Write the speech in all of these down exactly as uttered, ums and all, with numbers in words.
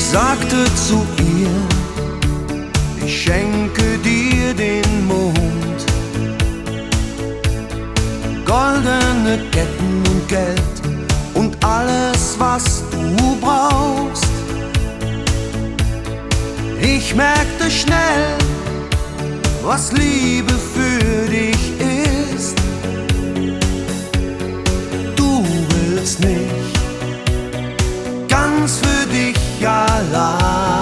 sagte zu ihr: Ich schenke dir den Mond, goldene Ketten und Geld und alles, was du brauchst. Ich merkte schnell, was Liebe für dich ist. Du willst nicht ganz für dich allein.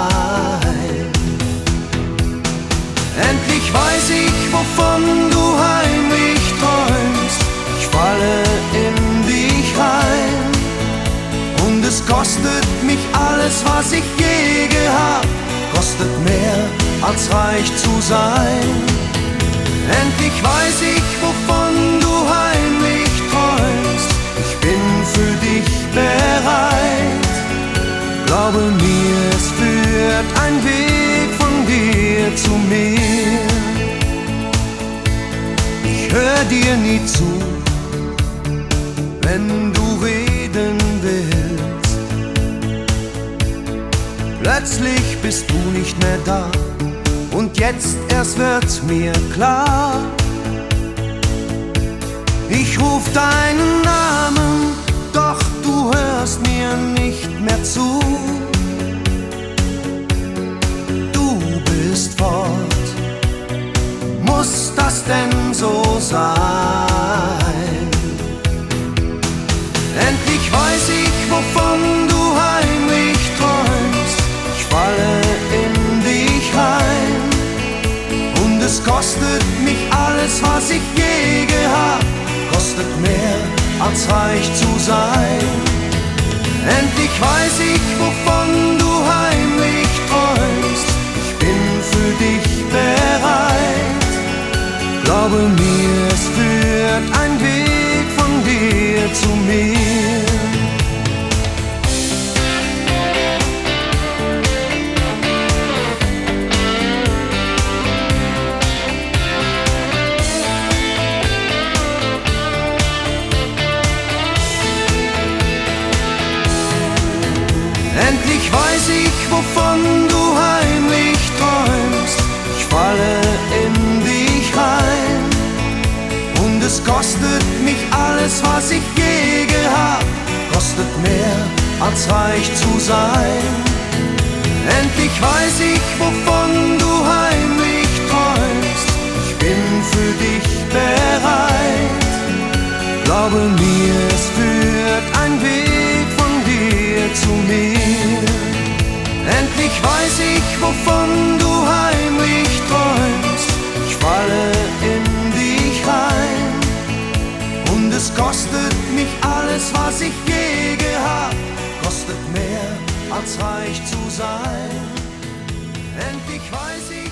Endlich weiß ich, wovon du heimlich träumst. Ich falle in dich rein und es kostet mich alles, was ich je gehabt. Kostet mehr als reich zu sein. Endlich weiß ich, wovon du heimlich träumst. Ich bin für dich bereit. Glaube mir, es führt ein Weg von dir zu mir. Ich hör dir nie zu, wenn du reden willst. Plötzlich bist du nicht mehr da und jetzt erst wird's mir klar. Ich ruf deinen Namen, doch du hörst mir nicht mehr zu. Du bist fort, muss das denn so sein? Endlich weiß ich, wovon du heimlich träumst. Ich falle in dich rein und es kostet mich alles, was ich je gehabt. Kostet mehr als reich zu sein. Endlich weiß ich, wovon du heimlich träumst. Ich bin für dich bereit. Glaube mir, es führt ein Weg von dir zu mir. Endlich weiß ich, wovon du heimlich träumst. Ich falle in dich rein und es kostet mich alles, was ich je gehabt. Kostet mehr als reich zu sein. Endlich weiß ich, wovon du heimlich träumst. Ich bin für dich bereit. Glaube mir, es führt ein Weg von dir zu mir. Endlich weiß ich, wovon du heimlich träumst. Ich falle in dich rein und es kostet mich alles, was ich je gehabt. Kostet mehr als reich zu sein. Endlich weiß ich